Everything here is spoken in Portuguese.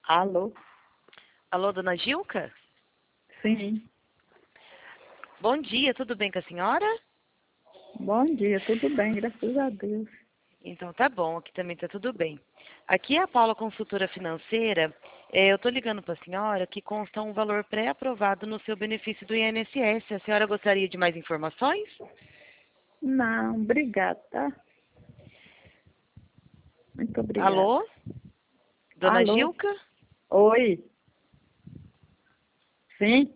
Alô? Alô, dona Gilca? Sim. Bom dia, tudo bem com a senhora? Bom dia, tudo bem, graças a Deus. Então tá bom, aqui também tá tudo bem. Aqui é a Paula, consultora financeira. Eu estou ligando para a senhora que consta um valor pré-aprovado no seu benefício do INSS. A senhora gostaria de mais informações? Não, obrigado, tá? Muito obrigada. Alô? Dona Alô? Gilca? Oi? Sim?